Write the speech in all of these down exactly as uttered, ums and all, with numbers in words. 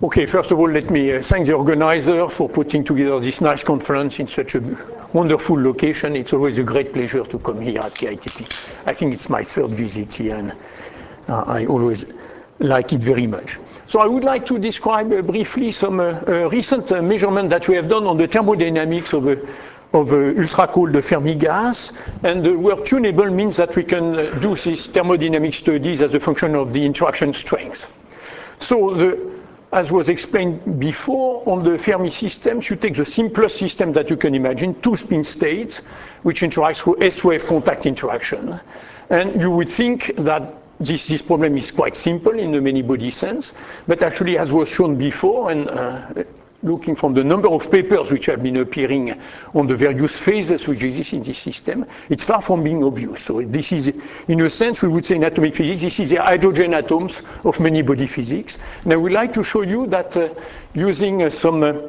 Okay, first of all, let me uh, thank the organizer for putting together this nice conference in such a wonderful location. It's always a great pleasure to come here at K I T P. I think it's my third visit here, and uh, I always like it very much. So I would like to describe uh, briefly some uh, uh, recent uh, measurement that we have done on the thermodynamics of a of uh, ultra-cold Fermi gas. And the word tunable means that we can uh, do these thermodynamic studies as a function of the interaction strength. So the, as was explained before, on the Fermi systems, you take the simplest system that you can imagine, two spin states, which interact through S-wave contact interaction. And you would think that this, this problem is quite simple in the many-body sense, but actually, as was shown before, and uh, looking from the number of papers which have been appearing on the various phases which exist in this system, it's far from being obvious. So this is, in a sense, we would say in atomic physics, this is the hydrogen atoms of many-body physics. And I would like to show you that uh, using uh, some uh,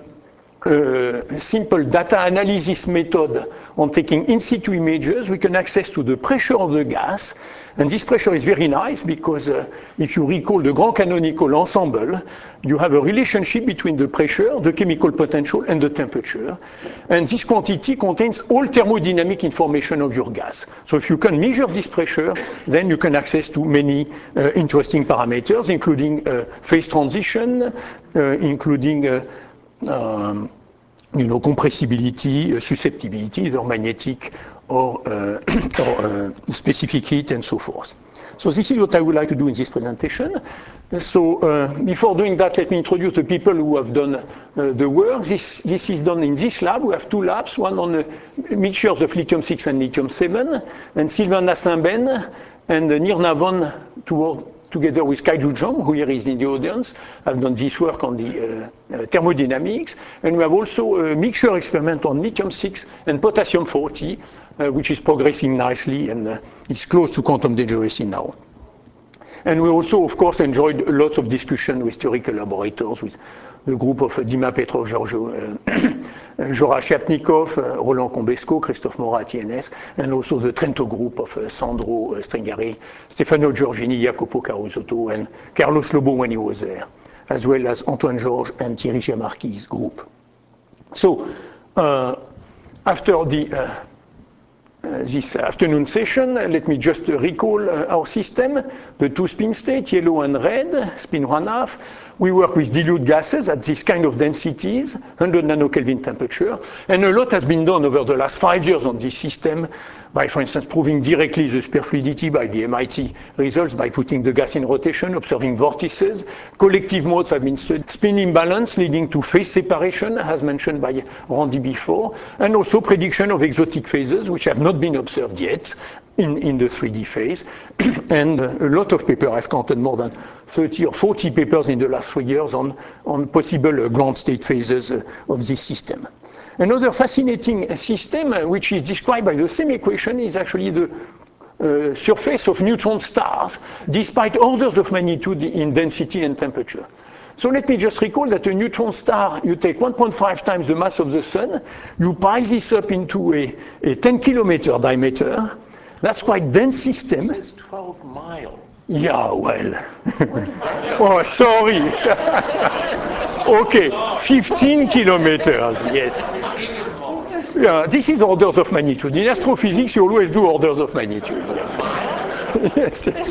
uh, simple data analysis method on taking in situ images, we can access to the pressure of the gas. And this pressure is very nice because uh, if you recall the Grand Canonical ensemble, you have a relationship between the pressure, the chemical potential, and the temperature. And this quantity contains all thermodynamic information of your gas. So if you can measure this pressure, then you can access to many uh, interesting parameters, including uh, phase transition, uh, including uh, um, you know, compressibility, uh, susceptibility, either magnetic or, uh, or uh, specific heat and so forth. So this is what I would like to do in this presentation. So uh, before doing that, let me introduce the people who have done uh, the work. This, this is done in this lab. We have two labs, one on the mixtures of lithium six and lithium seven, and Sylvain Nassimben and Nir Navon toward, together with Kaiju Zhang, who here is in the audience, have done this work on the uh, uh, thermodynamics. And we have also a mixture experiment on lithium six and potassium forty, uh, which is progressing nicely and uh, is close to quantum dangerously now. And we also, of course, enjoyed lots of discussion with theory collaborators, with the group of Dima Petrov, Giorgio uh, Jora Shapnikov, uh, Roland Combesco, Christophe Morat, T N S, and also the Trento group of uh, Sandro uh, Stringari, Stefano Giorgini, Jacopo Carusotto, and Carlos Lobo when he was there, as well as Antoine Georges and Thierry Giamarchi's group. So, uh, after the uh, Uh, this afternoon session, uh, let me just uh, recall uh, our system, the two spin states, yellow and red, spin one half. We work with dilute gases at this kind of densities, one hundred nanokelvin temperature, and a lot has been done over the last five years on this system by, for instance, proving directly the superfluidity by the M I T results by putting the gas in rotation, observing vortices. Collective modes have been studied. Spin imbalance leading to phase separation, as mentioned by Randy before, and also prediction of exotic phases, which have not been observed yet in, in the three D phase. And a lot of papers, I've counted more than thirty or forty papers in the last three years on, on possible uh, ground state phases uh, of this system. Another fascinating system, uh, which is described by the same equation, is actually the uh, surface of neutron stars, despite orders of magnitude in density and temperature. So let me just recall that a neutron star, you take one point five times the mass of the sun, you pile this up into a, a ten kilometer diameter. That's quite dense system. It says twelve miles. Yeah, well. Oh, sorry. Okay, fifteen kilometers, yes. Yeah, this is orders of magnitude. In astrophysics, you always do orders of magnitude, yes. Yes.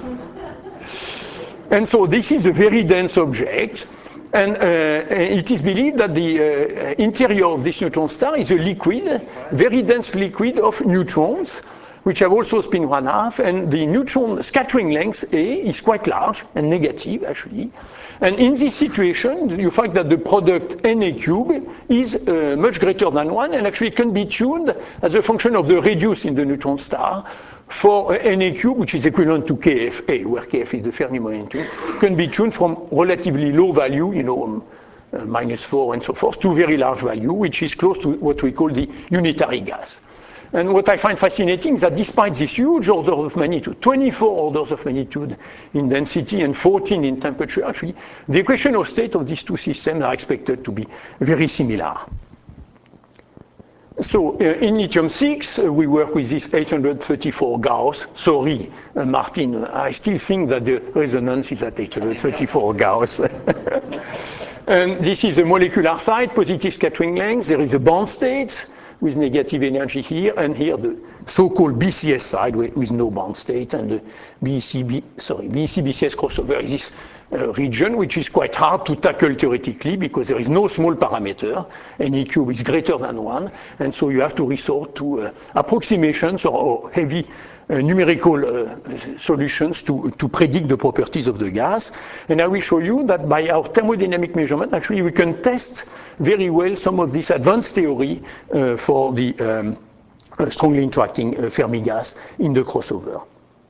And so this is a very dense object, and uh, it is believed that the uh, interior of this neutron star is a liquid, very dense liquid of neutrons, which have also spin one half, and the neutron scattering length A is quite large and negative, actually. And in this situation, you find that the product N A cube is uh, much greater than one, and actually can be tuned as a function of the radius in the neutron star for uh, N A cube, which is equivalent to K F A, where K F is the Fermi momentum, can be tuned from relatively low value, you know, um, uh, minus four and so forth, to very large value, which is close to what we call the unitary gas. And what I find fascinating is that despite this huge order of magnitude, twenty-four orders of magnitude in density and fourteen in temperature, actually, the equation of state of these two systems are expected to be very similar. So uh, in lithium six, uh, we work with this eight hundred thirty-four Gauss. Sorry, uh, Martin, I still think that the resonance is at eight hundred thirty-four Gauss. And this is the molecular side, positive scattering length. There is a bond state with negative energy here, and here the so-called B C S side with, with no bond state, and the B C B, sorry, B C B C S crossover is this uh, region, which is quite hard to tackle theoretically because there is no small parameter. Any cube is greater than one, and so you have to resort to uh, approximations or, or heavy uh, numerical uh, solutions to, to predict the properties of the gas. And I will show you that by our thermodynamic measurement, actually we can test very well some of this advanced theory uh, for the um, uh, strongly interacting uh, Fermi gas in the crossover.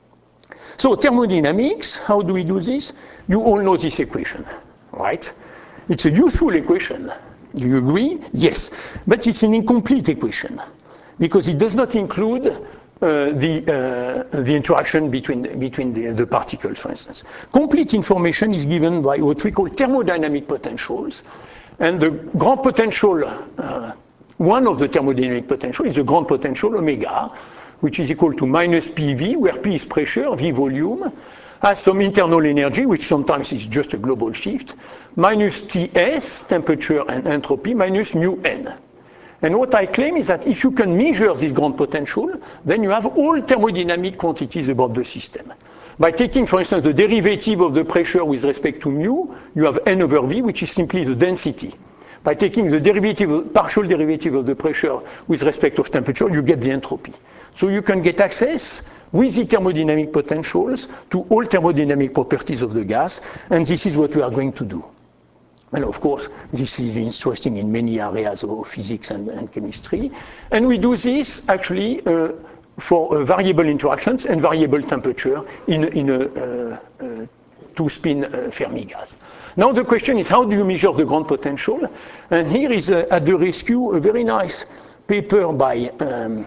So thermodynamics, how do we do this? You all know this equation, right? It's a useful equation. Do you agree? Yes. But it's an incomplete equation because it does not include uh, the, uh, the interaction between, between the, the particles, for instance. Complete information is given by what we call thermodynamic potentials. And the grand potential, uh, one of the thermodynamic potential is the grand potential omega, which is equal to minus P V, where P is pressure, V volume, has some internal energy, which sometimes is just a global shift, minus T S, temperature and entropy, minus mu n. And what I claim is that if you can measure this grand potential, then you have all thermodynamic quantities about the system. By taking, for instance, the derivative of the pressure with respect to mu, you have n over v, which is simply the density. By taking the derivative, partial derivative of the pressure with respect to temperature, you get the entropy. So you can get access with the thermodynamic potentials to all thermodynamic properties of the gas, and this is what we are going to do. And of course, this is interesting in many areas of physics and, and chemistry. And we do this actually uh, for uh, variable interactions and variable temperature in, in a uh, uh, two-spin uh, Fermi gas. Now the question is, how do you measure the grand potential? And here is uh, at the rescue a very nice paper by um,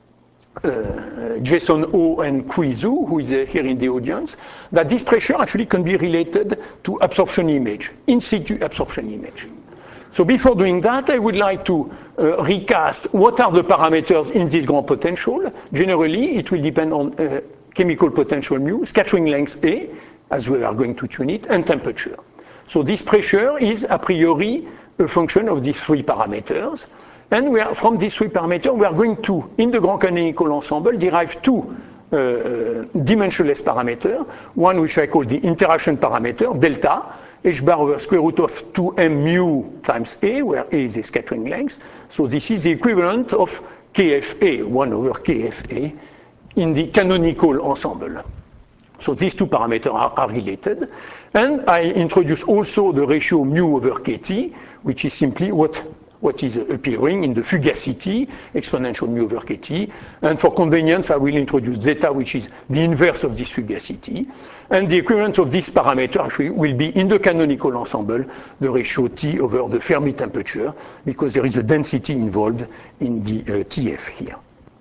Uh, Jason Ho and Kui Zhu, who is uh, here in the audience, that this pressure actually can be related to absorption image, in situ absorption image. So before doing that, I would like to uh, recast what are the parameters in this grand potential. Generally, it will depend on uh, chemical potential mu, scattering length A, as we are going to tune it, and temperature. So this pressure is a priori a function of these three parameters. And we are, from these three parameters, we are going to, in the grand canonical ensemble, derive two uh, uh, dimensionless parameters. One which I call the interaction parameter, delta, h bar over square root of two m mu times A, where A is the scattering length. So this is the equivalent of K F A, one over K F A, in the canonical ensemble. So these two parameters are, are related. And I introduce also the ratio mu over Kt, which is simply what what is appearing in the fugacity, exponential mu over Kt. And for convenience, I will introduce zeta, which is the inverse of this fugacity. And the equivalent of this parameter actually will be in the canonical ensemble, the ratio T over the Fermi temperature, because there is a density involved in the uh, T F here.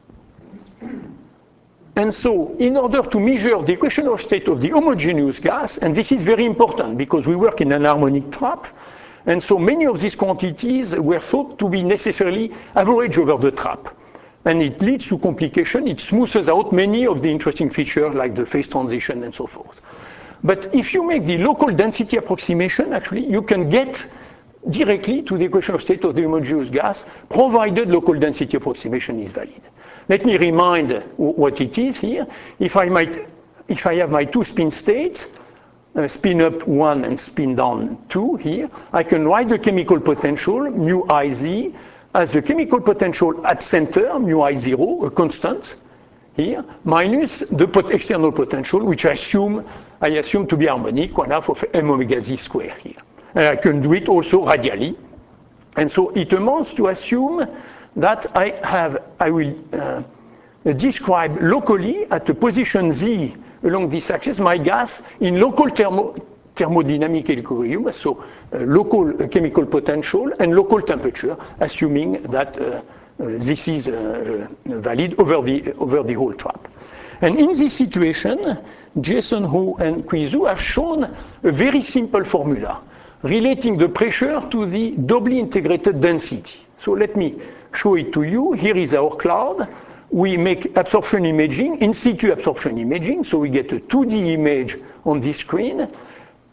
And so, in order to measure the equation state of the homogeneous gas, and this is very important because we work in an harmonic trap, and so many of these quantities were thought to be necessarily average over the trap. And it leads to complication. It smoothes out many of the interesting features like the phase transition and so forth. But if you make the local density approximation, actually, you can get directly to the equation of state of the homogeneous gas, provided local density approximation is valid. Let me remind what it is here. If I, might, if I have my two spin states, Uh, spin up one and spin down two here, I can write the chemical potential, mu I Z, as the chemical potential at center, mu I zero, a constant here, minus the pot external potential, which I assume, I assume to be harmonic, one half of m omega z square here. And I can do it also radially. And so it amounts to assume that I have, I will uh, describe locally at the position Z along this axis my gas in local thermo thermodynamic equilibrium, so uh, local uh, chemical potential and local temperature, assuming that uh, uh, this is uh, valid over the, over the whole trap. And in this situation, Jason Ho and Kui Zhu have shown a very simple formula relating the pressure to the doubly integrated density. So let me show it to you. Here is our cloud. We make absorption imaging, in situ absorption imaging, so we get a two D image on this screen.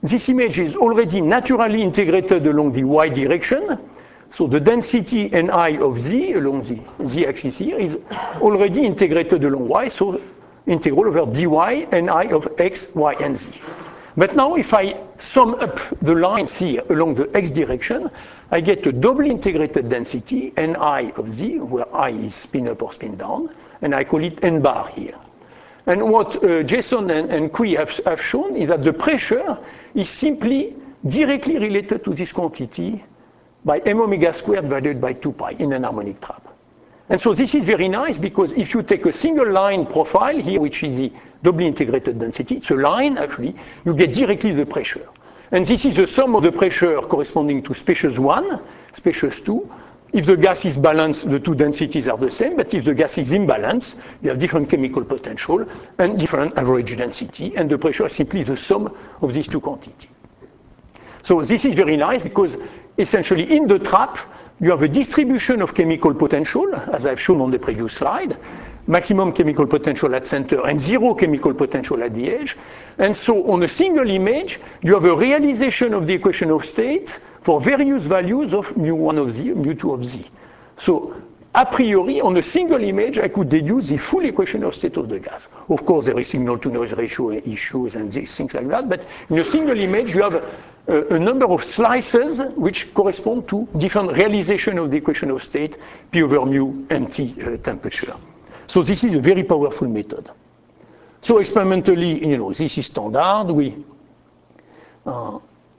this image is already naturally integrated along the y direction. So the density Ni of Z along the z-axis here is already integrated along y, so integral over dy Ni of x, y, and z. But now if I sum up the lines here along the x direction, I get a doubly integrated density Ni of Z, where I is spin up or spin down, and I call it N bar here. And what uh, Jason and, and Cui have, have shown is that the pressure is simply directly related to this quantity by m omega squared divided by two pi in an harmonic trap. And so this is very nice because if you take a single line profile here, which is the doubly integrated density, it's a line actually, you get directly the pressure. And this is the sum of the pressure corresponding to species one, species two. If the gas is balanced, the two densities are the same, but if the gas is imbalanced, you have different chemical potential and different average density, and the pressure is simply the sum of these two quantities. So this is very nice because essentially in the trap, you have a distribution of chemical potential, as I've shown on the previous slide, maximum chemical potential at center and zero chemical potential at the edge. And so on a single image, you have a realization of the equation of state for various values of mu one of Z, mu two of Z. So a priori, on a single image, I could deduce the full equation of state of the gas. Of course, there is signal-to-noise ratio issues and these things like that, but in a single image, you have a, a number of slices which correspond to different realization of the equation of state, P over mu and T uh, temperature. So this is a very powerful method. So experimentally, you know, this is standard. We, uh,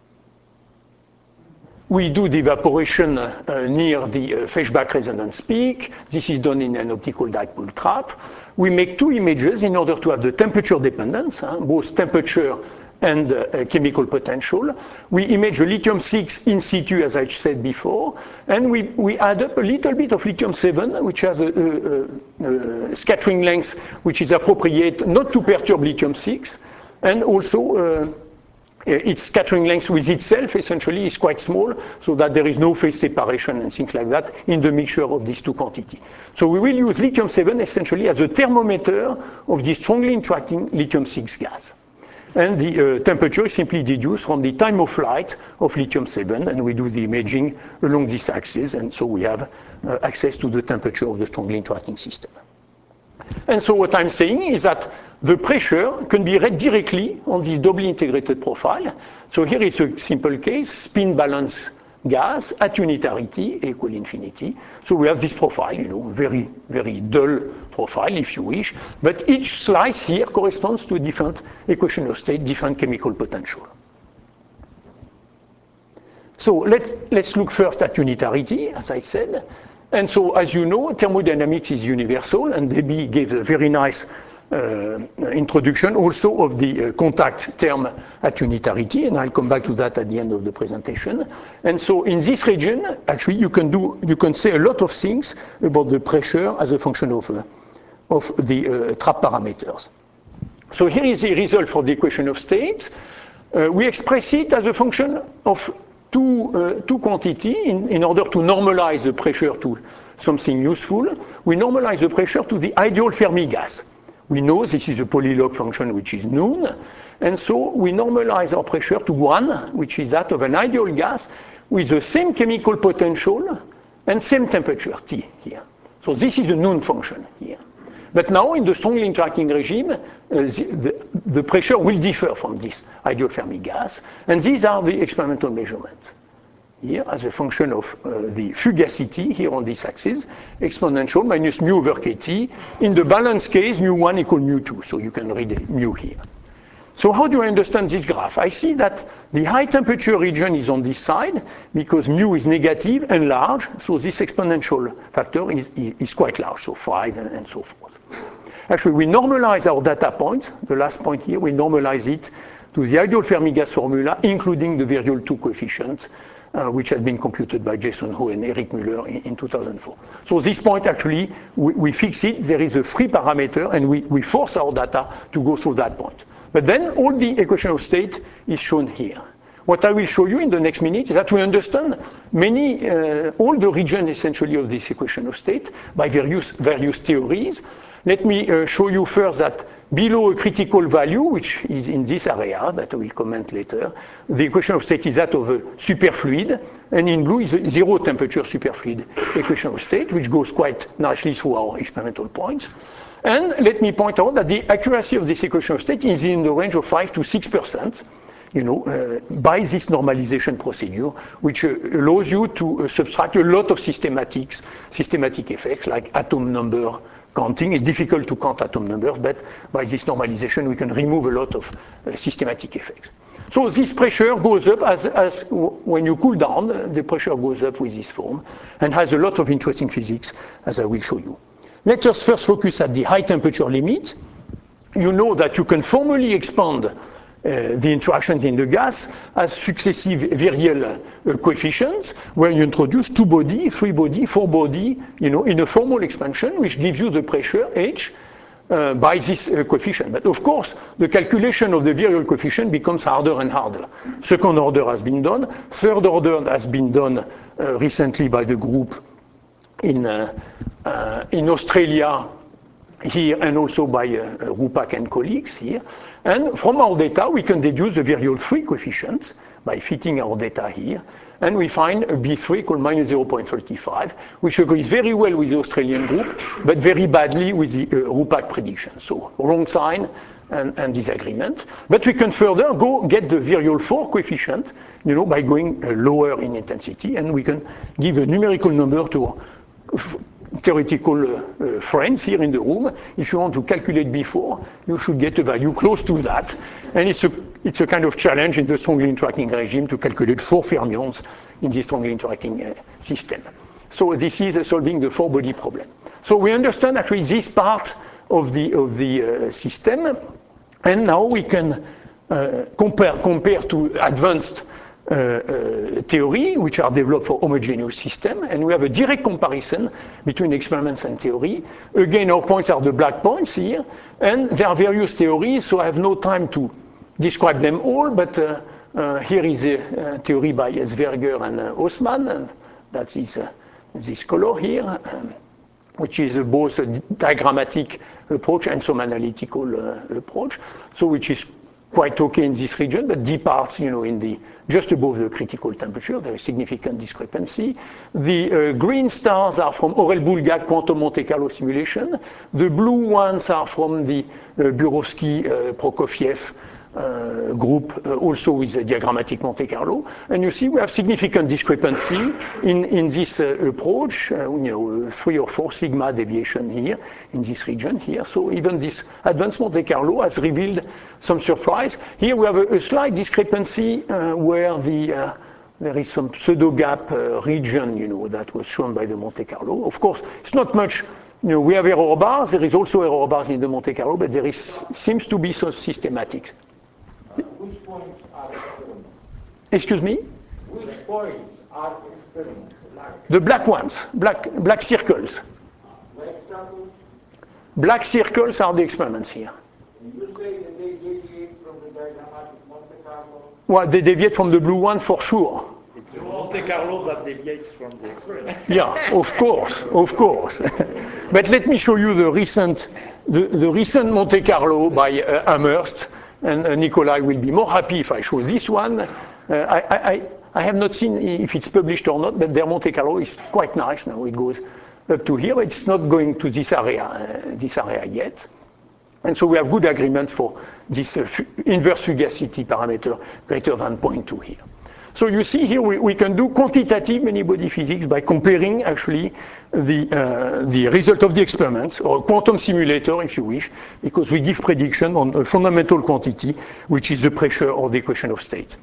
we do the evaporation uh, near the uh, Feshbach resonance peak. This is done in an optical dipole trap. We make two images in order to have the temperature dependence, huh, both temperature and uh, chemical potential. We image the lithium six in situ, as I said before, and we, we add up a little bit of lithium seven, which has a, a, a scattering length which is appropriate not to perturb lithium six, and also uh, its scattering length with itself essentially is quite small, so that there is no phase separation and things like that in the mixture of these two quantities. So we will use lithium seven essentially as a thermometer of the strongly interacting lithium six gas. And the uh, temperature is simply deduced from the time of flight of lithium seven, and we do the imaging along this axis, and so we have uh, access to the temperature of the strongly interacting system. And so what I'm saying is that the pressure can be read directly on this doubly integrated profile. So here is a simple case, spin balance gas at unitarity equal infinity. So we have this profile, you know, very, very dull profile if you wish, but each slice here corresponds to a different equation of state, different chemical potential. So let, let's look first at unitarity, as I said. And so, as you know, thermodynamics is universal, and Debbie gave a very nice uh, introduction also of the uh, contact term at unitarity, and I'll come back to that at the end of the presentation. And so, in this region, actually, you can do, you can say a lot of things about the pressure as a function of, uh, of the uh, trap parameters. So here is the result for the equation of state. Uh, we express it as a function of two, uh, two quantity in, in order to normalize the pressure to something useful. We normalize the pressure to the ideal Fermi gas. We know this is a polylog function which is known, and so we normalize our pressure to one, which is that of an ideal gas with the same chemical potential and same temperature, T here. So this is a known function here. But now in the strongly interacting regime, uh, the, the, the pressure will differ from this ideal Fermi gas, and these are the experimental measurements. Here, as a function of uh, the fugacity here on this axis, exponential minus mu over kt. In the balance case, mu one equal mu two, so you can read mu here. So how do I understand this graph? I see that the high temperature region is on this side because mu is negative and large, so this exponential factor is, is, is quite large, so five and, and so forth. Actually, we normalize our data point, the last point here, we normalize it to the ideal Fermi gas formula, including the Viriol two coefficient, uh, which has been computed by Jason Ho and Eric Müller in, in two thousand four. So this point, actually, we, we fix it, there is a free parameter, and we, we force our data to go through that point. But then all the equation of state is shown here. What I will show you in the next minute is that we understand many, uh, all the region essentially of this equation of state by various, various theories. Let me uh, show you first that below a critical value, which is in this area that I will comment later, the equation of state is that of a superfluid, and in blue is a zero temperature superfluid equation of state, which goes quite nicely through our experimental points. And let me point out that the accuracy of this equation of state is in the range of five to six percent. You know, uh, by this normalization procedure, which uh, allows you to uh, subtract a lot of systematics, systematic effects like atom number counting. It's difficult to count atom numbers, but by this normalization, we can remove a lot of uh, systematic effects. So this pressure goes up as, as when you cool down, the pressure goes up with this form and has a lot of interesting physics, as I will show you. Let us first focus at the high temperature limit. You know that you can formally expand Uh, the interactions in the gas as successive virial uh, coefficients, where you introduce two body, three body, four body, you know, in a formal expansion, which gives you the pressure H uh, by this uh, coefficient. But of course, the calculation of the virial coefficient becomes harder and harder. Second order has been done. Third order has been done uh, recently by the group in, uh, uh, in Australia here, and also by uh, Rupak and colleagues here. And from our data, we can deduce the virial free coefficient by fitting our data here. And we find a B three called minus zero point three five, which agrees very well with the Australian group, but very badly with the uh, Rupak prediction. So wrong sign and, and disagreement. But we can further go get the virial four coefficient, you know, by going uh, lower in intensity, and we can give a numerical number to uh, theoretical uh, friends here in the room. If you want to calculate B four, you should get a value close to that. And it's a, it's a kind of challenge in the strongly interacting regime to calculate four fermions in the strongly interacting uh, system. So this is uh, solving the four-body problem. So we understand actually this part of the, of the uh, system. And now we can uh, compare, compare to advanced Uh, uh, theory, which are developed for homogeneous system, and we have a direct comparison between experiments and theory. Again, our points are the black points here, and there are various theories, so I have no time to describe them all, but uh, uh, here is a, a theory by Zwerger and uh, Haussmann, and that is uh, this color here, um, which is uh, both a diagrammatic approach and some analytical uh, approach, so which is quite okay in this region, but departs, you know, in the just above the critical temperature. There is significant discrepancy. The uh, green stars are from Orel-Bulgak quantum Monte Carlo simulation. The blue ones are from the uh, Burovsky-Prokofiev uh, group, uh, also with a diagrammatic Monte Carlo. And you see we have significant discrepancy in, in this uh, approach, uh, you know, three or four sigma deviation here in this region here. So even this advanced Monte Carlo has revealed some surprise. Here we have a, a slight discrepancy uh, where the uh, there is some pseudo gap uh, region, you know, that was shown by the Monte Carlo. Of course, it's not much. You know, we have error bars. There is also error bars in the Monte Carlo, but there is seems to be some systematics. Uh, which points are experiments? Excuse me? Which points are experiments? Like The black ones, black black circles. black circles? Black circles are the experiments here. You say that they deviate from the diagrammatic Monte Carlo? Well, they deviate from the blue one for sure. It's the Monte Carlo that deviates from the experiment. Yeah, of course, of course. But let me show you the recent, the, the recent Monte Carlo by uh, Amherst, and uh, Nikolai will be more happy if I show this one. Uh, I, I, I have not seen if it's published or not, but their Monte Carlo is quite nice now. It goes up to here, but it's not going to this area, uh, this area yet. And so we have good agreement for this uh, inverse fugacity parameter greater than zero point two here. So you see here we, we can do quantitative many-body physics by comparing actually the, uh, the result of the experiments, or a quantum simulator if you wish, because we give prediction on a fundamental quantity, which is the pressure or the equation of state.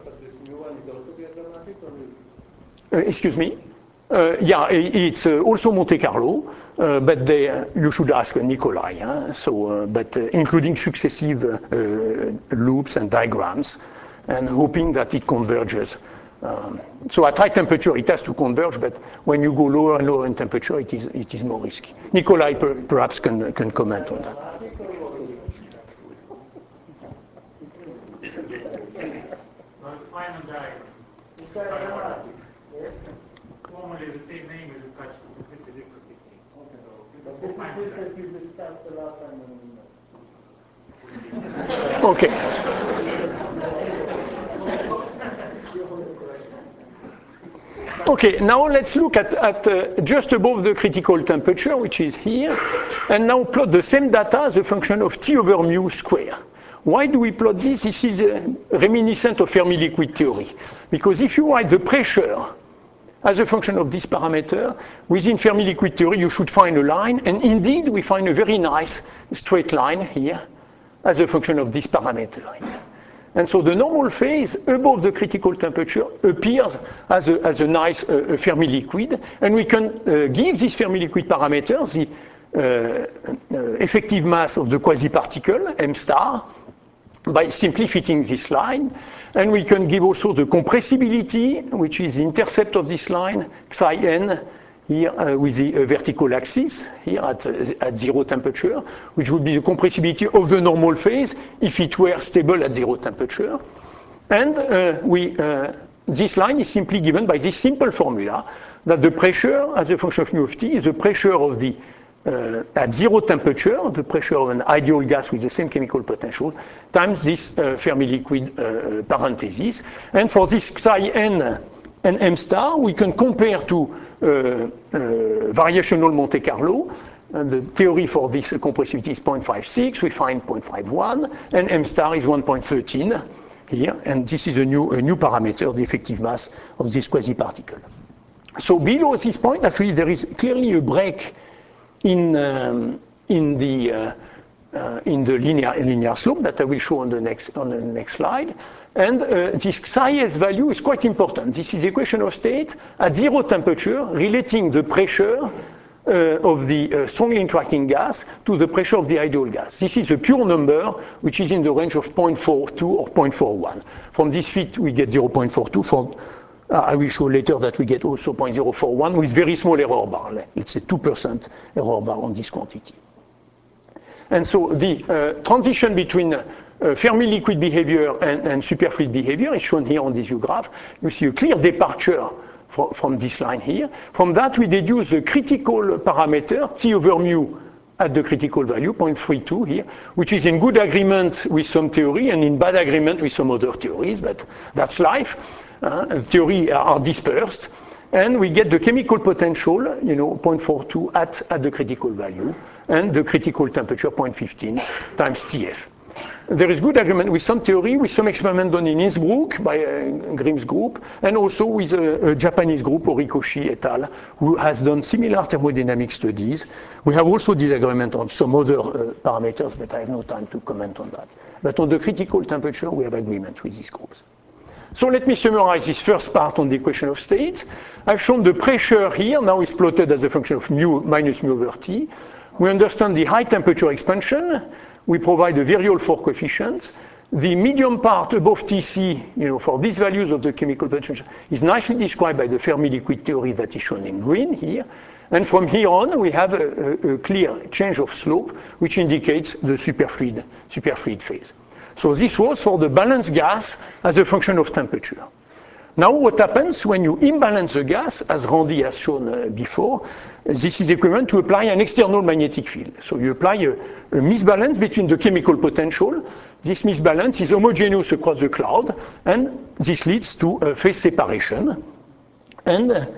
Uh, excuse me? Uh, yeah, it's uh, also Monte Carlo, uh, but they, uh, you should ask uh, Nikolai. Huh? So, uh, but uh, including successive uh, loops and diagrams, and hoping that it converges. Um, so at high temperature, it has to converge, but when you go lower and lower in temperature, it is it is more risky. Nikolai per, perhaps can can comment on that. Formally the same name is attached to completely different technique. But this is this that you discussed the last time when we met. Okay. Okay, now let's look at, at uh, just above the critical temperature, which is here, and now plot the same data as a function of T over mu square. Why do we plot this? This is uh, reminiscent of Fermi liquid theory. Because if you write the pressure as a function of this parameter, within Fermi liquid theory you should find a line, and indeed we find a very nice straight line here as a function of this parameter here. And so the normal phase above the critical temperature appears as a, as a nice uh, Fermi liquid, and we can uh, give this Fermi liquid parameter the uh, uh, effective mass of the quasi-particle, m star, by simply fitting this line. And we can give also the compressibility, which is the intercept of this line, psi n, here uh, with the uh, vertical axis, here at, uh, at zero temperature, which would be the compressibility of the normal phase if it were stable at zero temperature. And uh, we, uh, this line is simply given by this simple formula, that the pressure as a function of mu of t is the pressure of the, uh, at zero temperature, the pressure of an ideal gas with the same chemical potential, times this uh, Fermi liquid uh, parenthesis. And for this psi n and m star, we can compare to Uh, uh, variational Monte Carlo. And the theory for this uh, compressivity is zero point five six, we find zero point five one, and m star is one point one three here, and this is a new, a new parameter, the effective mass of this quasi-particle. So below this point, actually, there is clearly a break in, um, in the, uh, uh, in the linear, linear slope that I will show on the next, on the next slide. And uh, this psi s value is quite important. This is the equation of state at zero temperature relating the pressure uh, of the uh, strongly interacting gas to the pressure of the ideal gas. This is a pure number which is in the range of zero point four two or zero point four one. From this fit we get zero point four two. From, uh, I will show later that we get also zero point zero four one with very small error bar. It's a two percent error bar on this quantity. And so the uh, transition between uh, Fermi liquid behavior and, and superfluid behavior is shown here on this U graph. You see a clear departure from, from this line here. From that, we deduce the critical parameter, T over mu at the critical value, zero point three two here, which is in good agreement with some theory and in bad agreement with some other theories, but that's life. Uh, theories are dispersed. And we get the chemical potential, you know, zero point four two at, at the critical value, and the critical temperature, zero point one five times T F. There is good agreement with some theory, with some experiment done in Innsbruck by uh, Grimm's group, and also with a, a Japanese group, Horikoshi et al., who has done similar thermodynamic studies. We have also disagreement on some other uh, parameters, but I have no time to comment on that. But on the critical temperature, we have agreement with these groups. So let me summarize this first part on the equation of state. I've shown the pressure here, now is plotted as a function of mu minus mu over t. We understand the high temperature expansion. We provide a virial Four coefficient. The medium part above T C, you know, for these values of the chemical potential is nicely described by the Fermi liquid theory that is shown in green here. And from here on, we have a, a, a clear change of slope, which indicates the superfluid, superfluid phase. So this was for the balanced gas as a function of temperature. Now what happens when you imbalance the gas, as Randy has shown uh, before, this is equivalent to apply an external magnetic field. So you apply a, a misbalance between the chemical potential. This misbalance is homogeneous across the cloud, and this leads to a phase separation. And uh,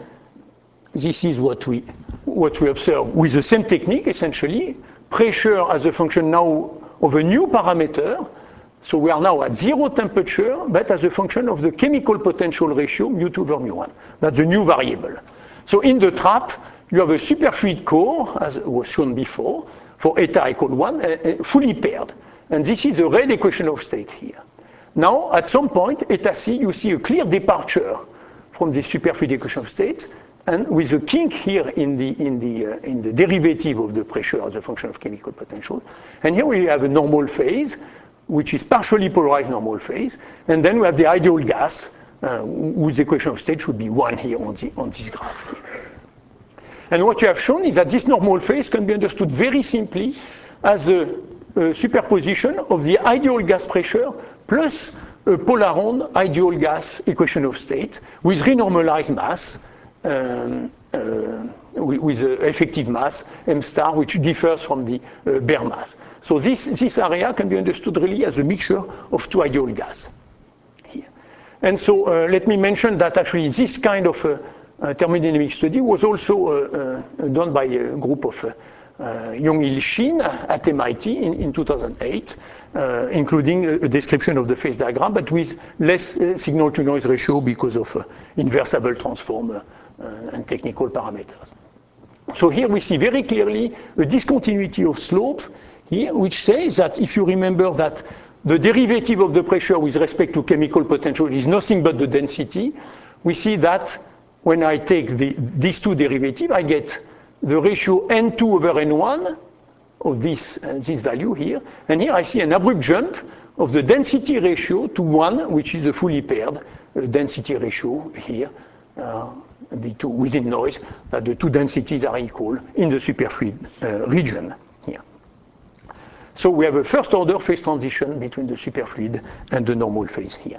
this is what we, what we observe with the same technique, essentially. Pressure as a function now of a new parameter. So we are now at zero temperature, but as a function of the chemical potential ratio, mu two over mu one. That's a new variable. So in the trap, you have a superfluid core, as was shown before, for eta equal one, uh, fully paired. And this is a red equation of state here. Now, at some point, eta C, you see a clear departure from the superfluid equation of state, and with a kink here in the, in, the, uh, in the derivative of the pressure as a function of chemical potential. And here we have a normal phase, which is partially polarized normal phase, and then we have the ideal gas, uh, whose equation of state should be one here on, the, on this graph here. And what you have shown is that this normal phase can be understood very simply as a, a superposition of the ideal gas pressure plus a Polar-on ideal gas equation of state with renormalized mass, um, uh, with, with the effective mass, m star, which differs from the uh, bare mass. So this, this area can be understood really as a mixture of two ideal gas here. And so uh, let me mention that actually this kind of uh, uh, thermodynamic study was also uh, uh, done by a group of uh, uh, Young-Il Shin at M I T in, in two thousand eight, uh, including a, a description of the phase diagram, but with less uh, signal-to-noise ratio because of uh, inversable transform uh, and technical parameters. So here we see very clearly a discontinuity of slope here, which says that if you remember that the derivative of the pressure with respect to chemical potential is nothing but the density, we see that when I take the, these two derivatives, I get the ratio N two over N one of this, uh, this value here. And here I see an abrupt jump of the density ratio to one, which is a fully paired uh, density ratio here. Uh, the two within noise, that the two densities are equal in the superfluid uh, region here. So we have a first order phase transition between the superfluid and the normal phase here.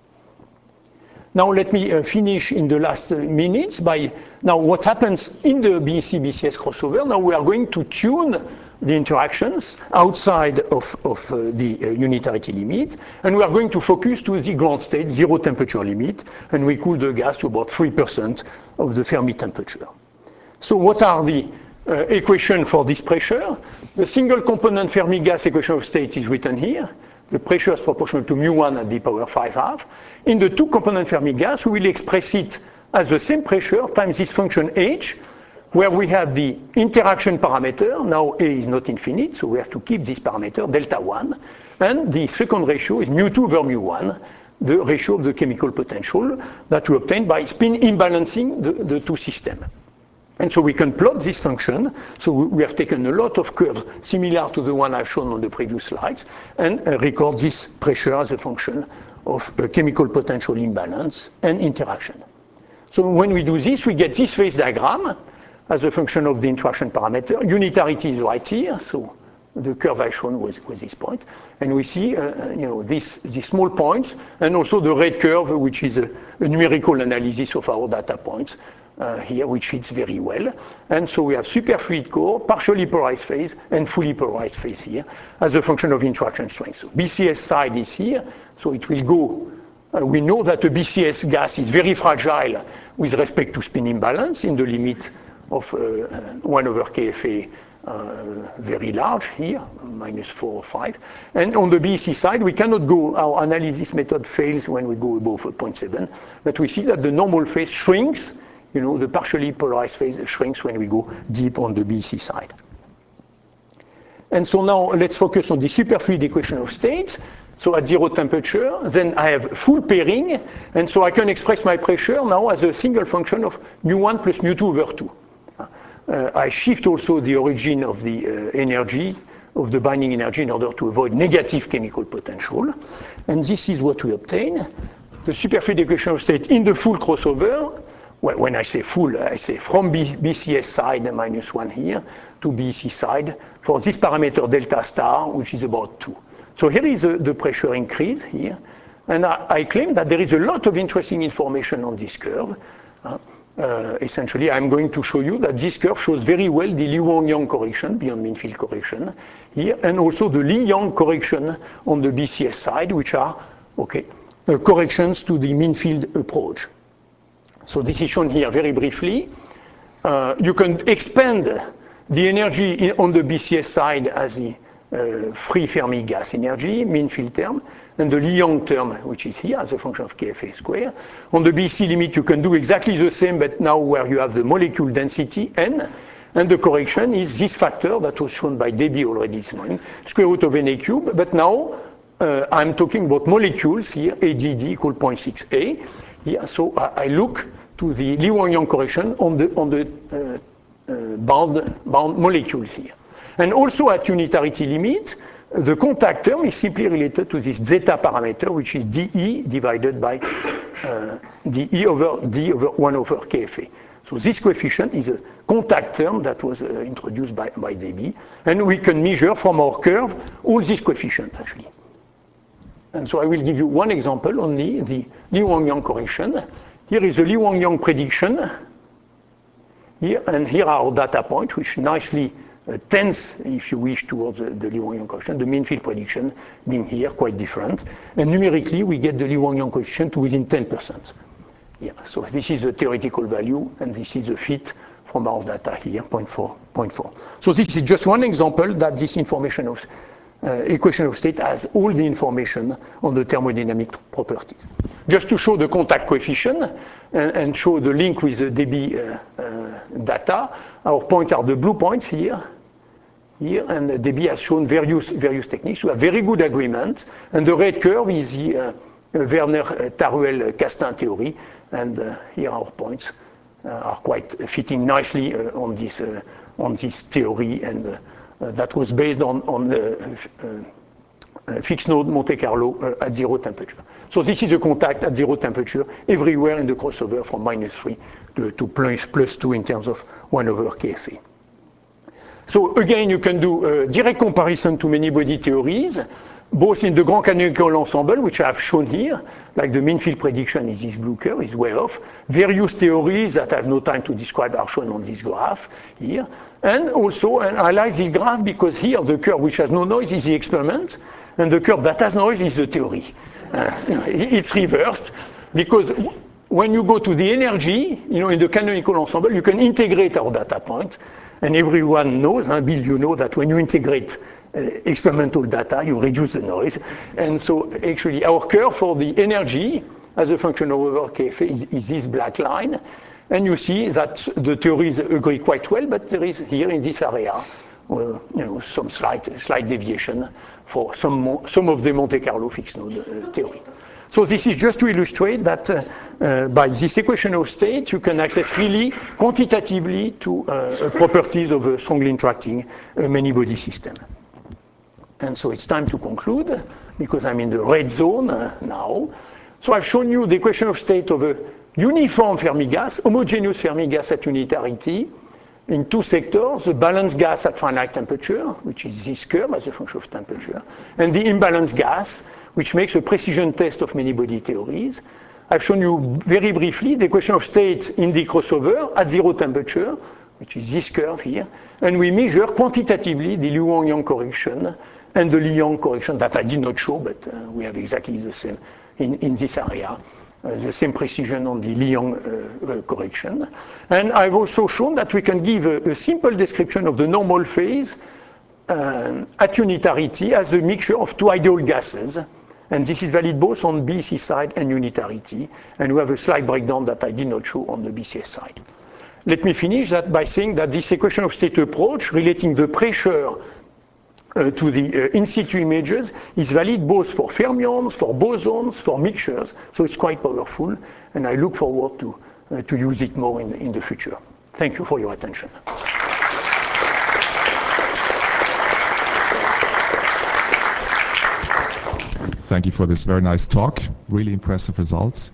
Now let me uh, finish in the last uh, minutes by, now what happens in the B E C B C S crossover. Now we are going to tune the interactions outside of, of uh, the uh, unitarity limit, and we are going to focus to the ground state, zero temperature limit, and we cool the gas to about three percent of the Fermi temperature. So what are the uh, equations for this pressure? The single component Fermi gas equation of state is written here. The pressure is proportional to mu one at the power five half. In the two component Fermi gas, we will express it as the same pressure times this function h, where we have the interaction parameter. Now A is not infinite, so we have to keep this parameter, delta one. And the second ratio is mu two over mu one, the ratio of the chemical potential that we obtain by spin imbalancing the, the two systems. And so we can plot this function. So we have taken a lot of curves similar to the one I've shown on the previous slides, and uh, record this pressure as a function of uh, chemical potential imbalance and interaction. So when we do this, we get this phase diagram as a function of the interaction parameter. Unitarity is right here, so the curve I shown was, was this point. And we see uh, you know, these, these small points, and also the red curve, which is a, a numerical analysis of our data points uh, here, which fits very well. And so we have superfluid core, partially polarized phase, and fully polarized phase here as a function of interaction strength. So B C S side is here, so it will go. Uh, we know that the B C S gas is very fragile with respect to spin imbalance in the limit of uh, one over K F A uh, very large here, minus four or five. And on the B E C side, we cannot go, our analysis method fails when we go above zero point seven, but we see that the normal phase shrinks, you know, the partially polarized phase shrinks when we go deep on the B E C side. And so now let's focus on the superfluid equation of state. So at zero temperature, then I have full pairing, and so I can express my pressure now as a single function of mu one plus mu two over two. Uh, I shift also the origin of the uh, energy, of the binding energy, in order to avoid negative chemical potential. And this is what we obtain. The superfluid equation of state in the full crossover, well, when I say full, I say from B C S side, minus one here, to B E C side, for this parameter delta star, which is about two. So here is uh, the pressure increase here. And I, I claim that there is a lot of interesting information on this curve. Uh, Uh, essentially, I'm going to show you that this curve shows very well the Li-Wang-Yang correction, beyond mean field correction here, and also the Li-Yang correction on the B C S side, which are, okay, uh, corrections to the mean field approach. So this is shown here very briefly. Uh, you can expand the energy in, on the B C S side as the uh, free Fermi gas energy, mean field term, and the Li-Yang term, which is here as a function of K F A square. On the B C limit, you can do exactly the same, but now where you have the molecule density N, and the correction is this factor that was shown by Debbie already this morning, square root of N A cube, but now uh, I'm talking about molecules here, A D D equal zero point six A. Here, so I, I look to the Li-Wang-Yang correction on the, on the uh, uh, bound, bound molecules here. And also at unitarity limit, the contact term is simply related to this zeta parameter, which is dE divided by uh, dE over D over one over K F A. So this coefficient is a contact term that was uh, introduced by, by Debbie, and we can measure from our curve all these coefficients actually. And so I will give you one example only, the Li-Wang-Yang correction. Here is the Li-Wang-Yang prediction here, and here are our data points, which nicely uh, tends, if you wish, towards uh, the Lee-Wang-Yang coefficient, the mean field prediction being here quite different. And numerically, we get the Lee-Wang-Yang coefficient to within ten percent. Yeah, so this is the theoretical value, and this is the fit from our data here, zero point four, zero point four. So this is just one example that this information of uh, equation of state has all the information on the thermodynamic properties. Just to show the contact coefficient and, and show the link with the Debye uh, uh, data, our points are the blue points here, here, and Debye has shown various, various techniques. We have very good agreement, and the red curve is the uh, Werner-Taruel-Castin theory, and uh, here our points uh, are quite fitting nicely uh, on this uh, on this theory, and uh, uh, that was based on on the uh, uh, fixed node Monte Carlo uh, at zero temperature. So this is a contact at zero temperature everywhere in the crossover from minus three to, to plus, plus two in terms of one over K F A. So again, you can do a direct comparison to many body theories, both in the Grand Canonical Ensemble, which I have shown here, like the mean field prediction is this blue curve, is way off. Various theories that I have no time to describe are shown on this graph here. And also, and I like this graph because here the curve which has no noise is the experiment, and the curve that has noise is the theory. Uh, it's reversed, because when you go to the energy, you know, in the Canonical Ensemble, you can integrate our data point, and everyone knows, huh, Bill, you know that when you integrate Uh, experimental data, you reduce the noise. And so actually our curve for the energy as a function of over K F A is, is this black line. And you see that the theories agree quite well, but there is here in this area, uh, you know, some slight, slight deviation for some, some of the Monte Carlo fixed node uh, theory. So this is just to illustrate that uh, uh, by this equation of state, you can access really quantitatively to uh, properties of a strongly interacting uh, many-body system. And so it's time to conclude, because I'm in the red zone uh, now. So I've shown you the equation of state of a uniform Fermi gas, homogeneous Fermi gas at unitarity, in two sectors, the balanced gas at finite temperature, which is this curve as a function of temperature, and the imbalanced gas, which makes a precision test of many-body theories. I've shown you very briefly the equation of state in the crossover at zero temperature, which is this curve here, and we measure quantitatively the Lee-Wang-Yang correction and the Lee-Yang correction that I did not show, but uh, we have exactly the same in, in this area, uh, the same precision on the Lee-Yang uh, uh, correction. And I've also shown that we can give a, a simple description of the normal phase um, at unitarity as a mixture of two ideal gases. And this is valid both on B C side and unitarity. And we have a slight breakdown that I did not show on the B C S side. Let me finish that by saying that this equation of state approach relating the pressure uh, to the uh, in situ images is valid both for fermions, for bosons, for mixtures. So it's quite powerful, and I look forward to, uh, to use it more in, in the future. Thank you for your attention. Thank you for this very nice talk. Really impressive results.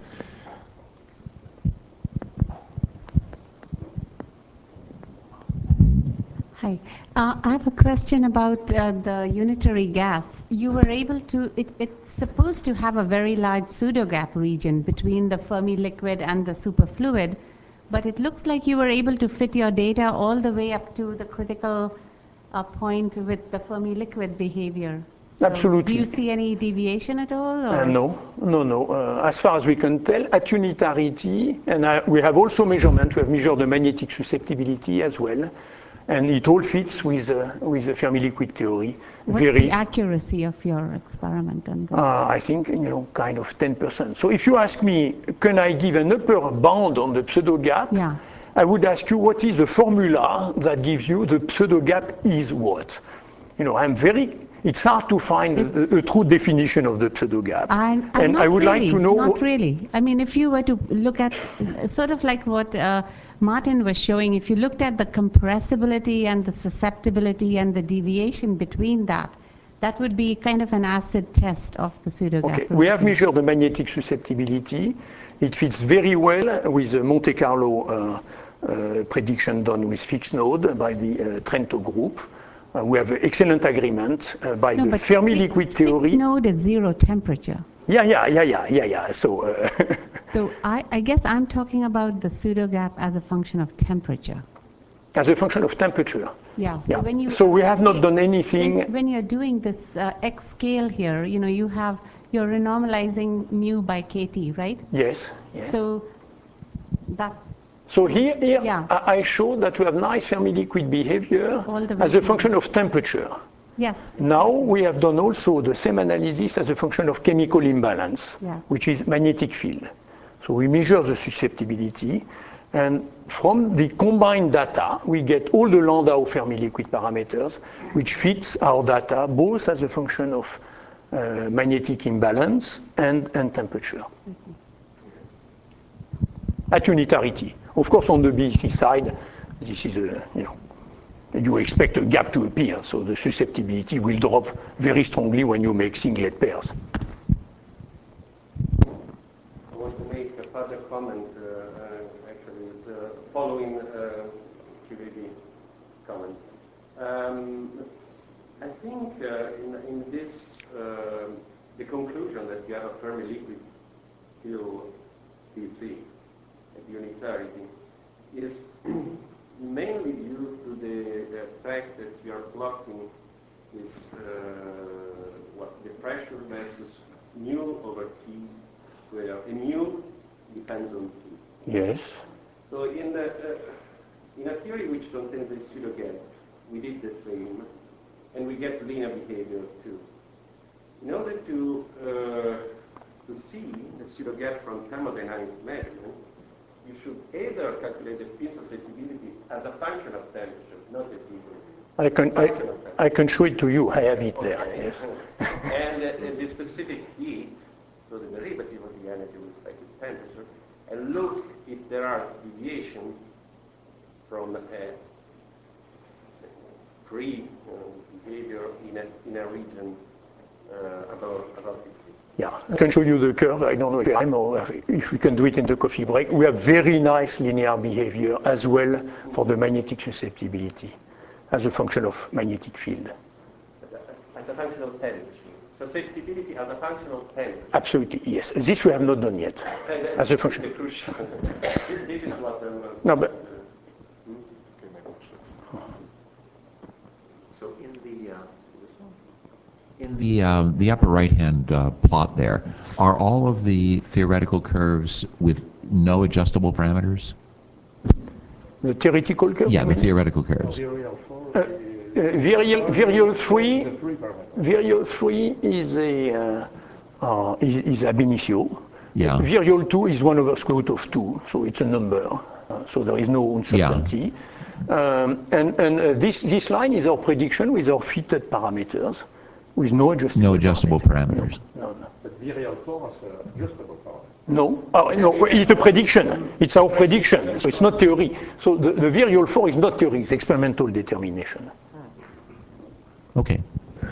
Hi. Uh, I have a question about uh, the unitary gas. You were able to, it, it's supposed to have a very large pseudogap region between the Fermi liquid and the superfluid, but it looks like you were able to fit your data all the way up to the critical uh, point with the Fermi liquid behavior. So Absolutely. Do you see any deviation at all? Uh, no, no, no. Uh, as far as we can tell, at unitarity, and I, we have also measurement, we have measured the magnetic susceptibility as well, and it all fits with, uh, with the Fermi liquid theory. What's Very, the accuracy of your experiment? On that? uh, I think, you know, kind of ten percent. So if you ask me, can I give an upper bound on the pseudo gap? Yeah. I would ask you, what is the formula that gives you the pseudo gap is what? You know, I'm very, it's hard to find a, a true definition of the pseudo gap. I, I, and not I would really, like to know. Not really. I mean, if you were to look at, sort of like what uh, Martin was showing, if you looked at the compressibility and the susceptibility and the deviation between that, that would be kind of an acid test of the pseudo gap. Okay, we have measured the magnetic susceptibility. It fits very well with the Monte Carlo uh, uh, prediction done with fixed node by the uh, Trento group. Uh, we have excellent agreement uh, by no, the but Fermi fixed, liquid theory. Fixed node is zero temperature. Yeah, yeah, yeah, yeah, yeah, yeah. So, uh, so I, I guess I'm talking about the pseudo gap as a function of temperature. as a function of temperature. Yeah. Yeah. So, when you So we have not done anything. when, when you're doing this uh, X scale here, you know, you have you're renormalizing mu by kT, right? Yes. Yes. So that. So here, here Yeah. I, I show that we have nice Fermi liquid behavior All the way as a to- function of temperature. Yes. Now we have done also the same analysis as a function of chemical imbalance, Yes. which is magnetic field. So we measure the susceptibility, and from the combined data, we get all the Landau Fermi liquid parameters, which fits our data both as a function of uh, magnetic imbalance and, and temperature. Mm-hmm. At unitarity. Of course, on the B E C side, this is a, you know, you expect a gap to appear, so the susceptibility will drop very strongly when you make singlet pairs. I want to make a further comment, uh, uh, actually, is uh, following uh, Kirili's comment. Um, I think uh, in, in this, uh, the conclusion that you have a Fermi liquid field B C at unitarity is mainly due to the, the fact that you are plotting this, uh, what, the pressure versus mu over T square. And mu depends on T. Yes. So in, the, uh, in a theory which contains the pseudo gap, we did the same, and we get linear behavior too. In order to, uh, to see the pseudo gap from thermodynamic measurement, you should either calculate the spin susceptibility as a function of temperature, not a different. I can, I, I can show it to you. I have it Okay. there. Yes. And uh, the specific heat, so the derivative of the energy with respect to temperature, and look if there are deviations from a free uh, behavior in a, in a region uh, about, about this. Yeah, I can show you the curve. I don't know if I'm or if we can do it in the coffee break. We have very nice linear behavior as well for the magnetic susceptibility as a function of magnetic field. As a function of temperature. Susceptibility as a function of temperature. Absolutely, yes. This we have not done yet. And, uh, As a function. The crucial. this, this is what I'm. Uh, No, but So in the uh, in the um, the upper right-hand uh, plot there, are all of the theoretical curves with no adjustable parameters? the theoretical curve. Yeah, you the mean? theoretical curves. Uh, Virial, Virial three, Virial three is a uh, uh, is, is ab initio. Yeah. Virial two is one over square root of two, so it's a number. Uh, so there is no uncertainty. Um, and and uh, this this line is our prediction with our fitted parameters, with no adjustable. No adjustable parameters. No, no. But Virial four has an adjustable power. No, oh, no, it's the prediction. It's our prediction, so it's not theory. So the, the Virial four is not theory, it's experimental determination. Okay.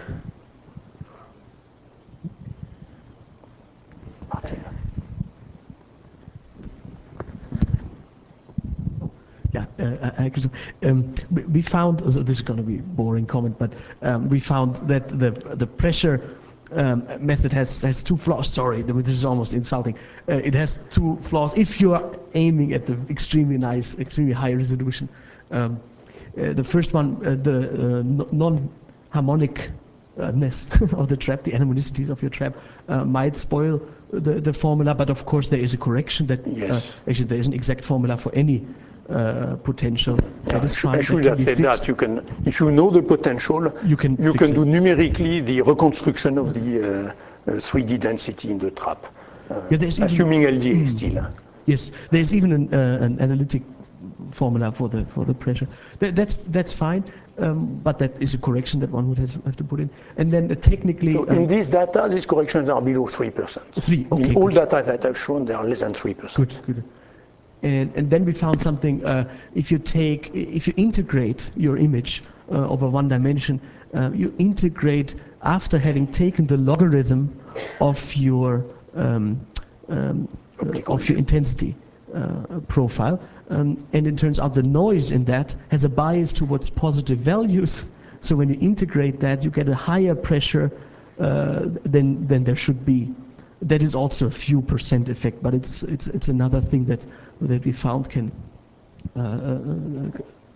Yeah, uh, I, I, um, we- we found, so this is going to be a boring comment, but um, we found that the the pressure um, method has has two flaws. Sorry, this is almost insulting. Uh, it has two flaws if you are aiming at the extremely nice, extremely high resolution. Um, uh, the first one, uh, the uh, no- non-harmonic uh, ness of the trap, the anemonicities of your trap, uh, might spoil the, the formula, but of course there is a correction that, Yes. uh, actually there is an exact formula for any uh, potential. That I is should, fine, I should that have can be said fixed. that. You can, if you know the potential, You can you fix can it. do numerically the reconstruction of the uh, uh, three D density in the trap, uh, Yeah, there's even- assuming L D A still. Yes, there's even an, uh, an analytic formula for the for the pressure. That, that's that's fine, um, but that is a correction that one would have, have to put in. And then uh, technically, So um, in this data, these corrections are below three percent. Three, okay, In all good. data that I've shown, they are less than three percent. good, good. And and then we found something. Uh, if you take, if you integrate your image uh, over one dimension, uh, you integrate after having taken the logarithm of your um, um, uh, of your intensity uh, profile, um, and it turns out the noise in that has a bias towards positive values. So when you integrate that, you get a higher pressure uh, than than there should be. That is also a few percent effect, but it's it's it's another thing that that we found can uh, uh,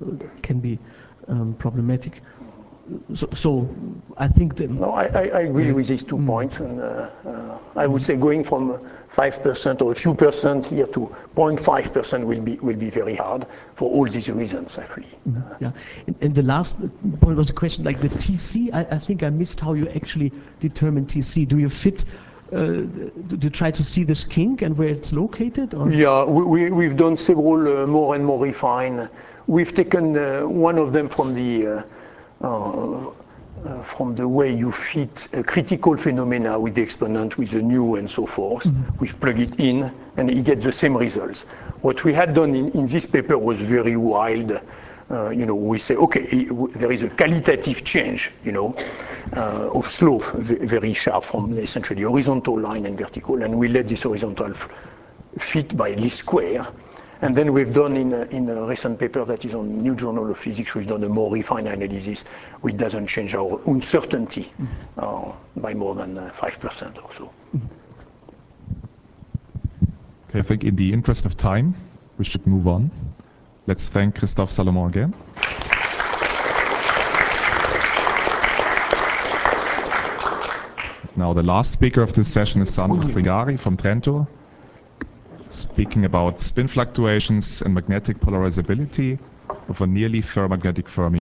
can be um, problematic. So, so I think that No, I, I, I agree with these two mm. points, and uh, uh, I would say going from five percent or a few percent here to zero point five percent will be will be very hard for all these reasons, actually. Mm. Uh, yeah, and, and the last point was a question like the T C. I, I think I missed how you actually determine T C. Do you fit? Uh, do you try to see this kink and where it's located? Or? Yeah, we, we, we've done several uh, more and more refined. We've taken uh, one of them from the uh, Uh, uh, from the way you fit a critical phenomena with the exponent, with the nu and so forth. Mm-hmm. We've plugged it in and you get the same results. What we had done in, in this paper was very wild. Uh, you know, we say, okay, there is a qualitative change, you know, uh, of slope, very sharp from essentially horizontal line and vertical, and we let this horizontal f- fit by least square. And then we've done in a, in a recent paper that is on New Journal of Physics, we've done a more refined analysis which doesn't change our uncertainty uh, by more than uh, five percent or so. Okay, I think in the interest of time, we should move on. Let's thank Christophe Salomon again. Now the last speaker of this session is Sandro Strigari from Trento, speaking about spin fluctuations and magnetic polarizability of a nearly ferromagnetic fermi